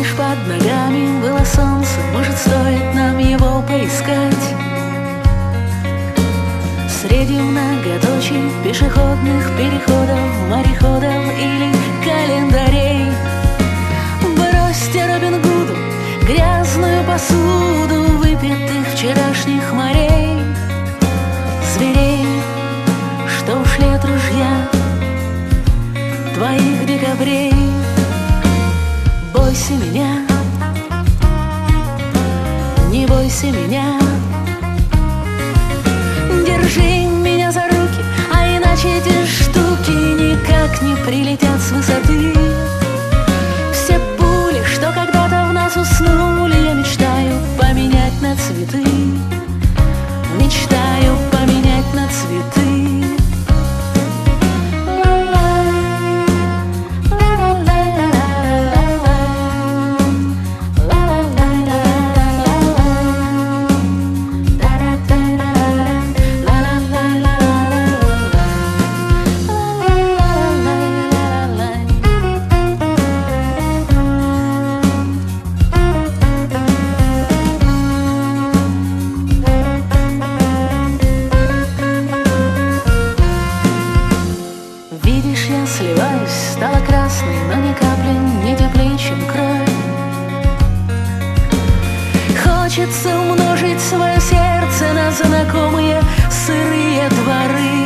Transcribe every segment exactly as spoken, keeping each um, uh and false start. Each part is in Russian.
лишь под ногами было солнце, может, стоит нам его поискать среди многоточий пешеходных переходов, мореходов или календарей. Бросьте Робин Гуду грязную посуду выпитых вчерашних морей, зверей, что ушли от ружья твоих декабрей. Бойся меня, не бойся меня, держи меня за руки, а иначе эти штуки никак не прилетят с высоты. Все пули, что когда-то в нас уснули, я мечтаю поменять на цветы, мечтаю поменять на цветы. Видишь, я сливаюсь, стала красной, но ни капли не теплее, чем кровь. Хочется умножить свое сердце на знакомые сырые дворы.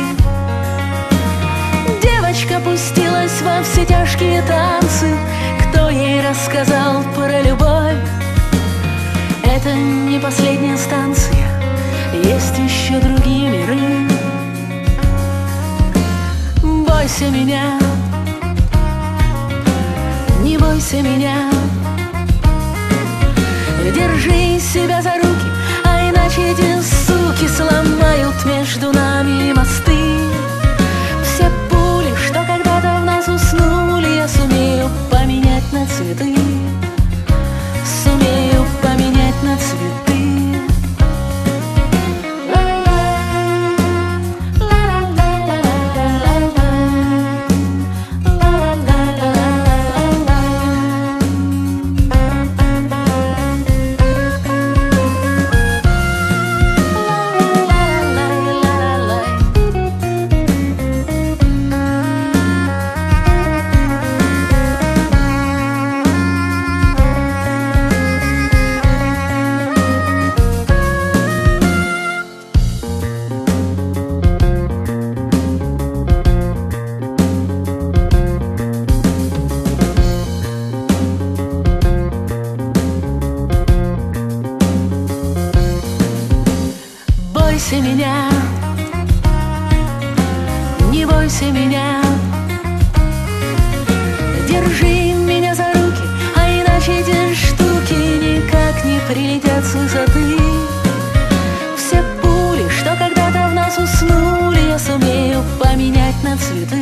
Девочка пустилась во все тяжкие танцы, кто ей рассказал про любовь? Это не последняя станция, есть еще другие миры. Бойся меня, не бойся меня, держи себя за руки, а иначе эти суки сломают между нами мосты. Все пули, что когда-то в нас уснули, я сумею поменять на цветы, сумею поменять на цветы. Бойся меня, не бойся меня, держи меня за руки, а иначе эти штуки никак не прилетят с высоты. Все пули, что когда-то в нас уснули, я сумею поменять на цветы,